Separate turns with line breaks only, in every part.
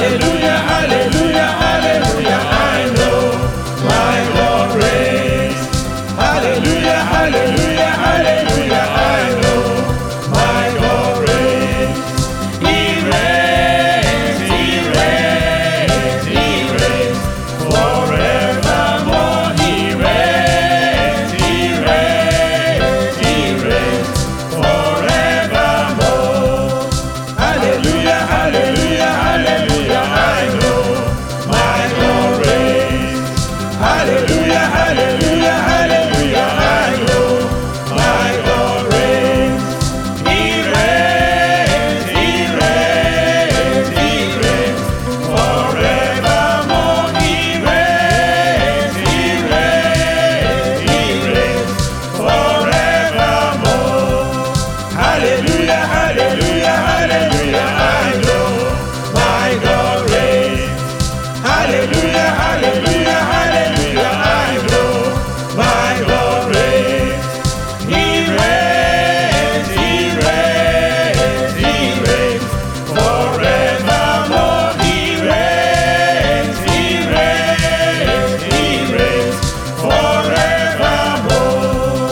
Hallelujah, hallelujah, hallelujah, I know my God reigns. Hallelujah, hallelujah, hallelujah, I know my God reigns. He reigns, he reigns, he reigns forevermore. He reigns, he reigns, he reigns forevermore. Hallelujah, hallelujah, hallelujah, I know my God reigns. Hallelujah, hallelujah, hallelujah, I know my God reigns. He reigns, he reigns, he reigns forevermore. He reigns, he reigns, he reigns forevermore. Hallelujah, hallelujah, hallelujah, I know my God reigns. Hallelujah, hallelujah, hallelujah, I know my God reigns. He reigns, he reigns, he reigns forevermore. He reigns, he reigns, he reigns forevermore.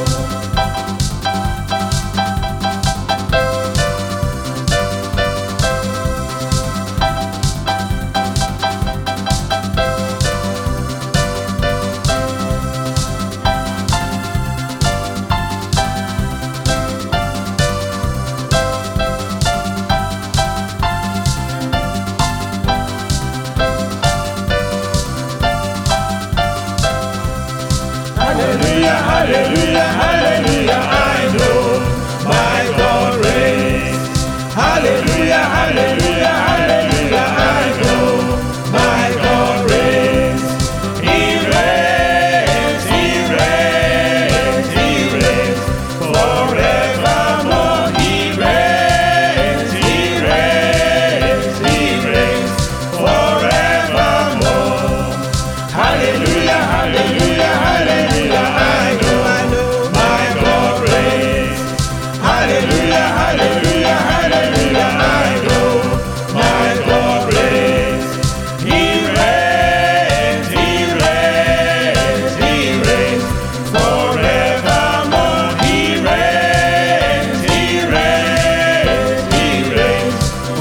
Hallelujah, hallelujah, hallelujah, I know my God reigns. Hallelujah, hallelujah, hallelujah, I know my God reigns. He reigns, he reigns, he reigns forevermore. He reigns, he reigns, he reigns forevermore. Hallelujah, hallelujah, hallelujah, I know my God reigns. Hallelujah, hallelujah, hallelujah, I know my God reigns. He reigns, he reigns, he reigns forevermore. He reigns, he reigns, he reigns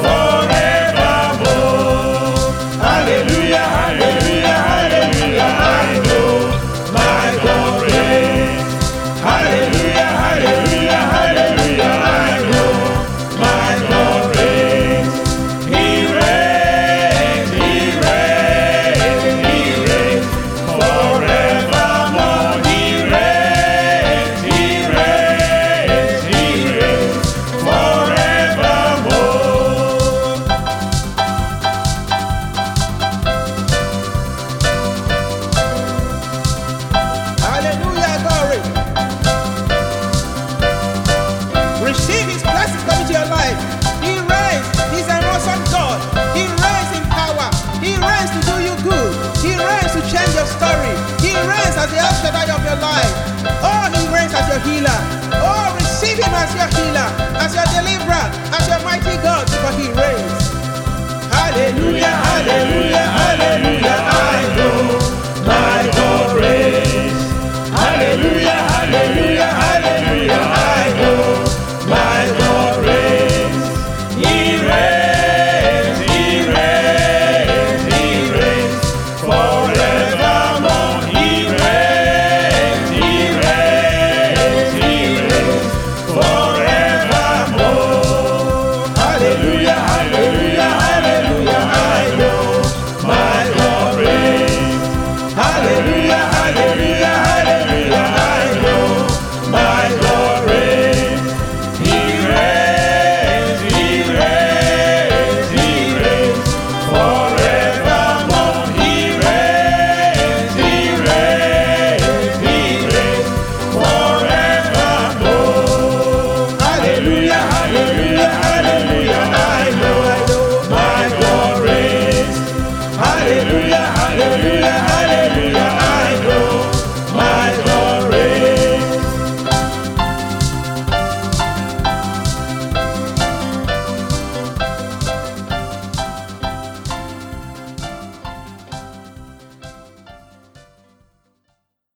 forevermore. Hallelujah, hallelujah, hallelujah, I know my God reigns. Hallelujah, hallelujah, hallelujah, I know my God reigns. He reigns, he reigns, he reigns forevermore. He reigns, he reigns, he reigns forevermore. Hallelujah, glory. Receive his blessings coming to your life. He reigns. He's an awesome God. He reigns in power. He reigns to do you good. He reigns to change your story. He reigns as the El Shaddai of your life. Oh, he reigns as your healer. Oh, receive him as your healer, as your deliverer, as your mighty God, because he reigns. Hallelujah, hallelujah, hallelujah.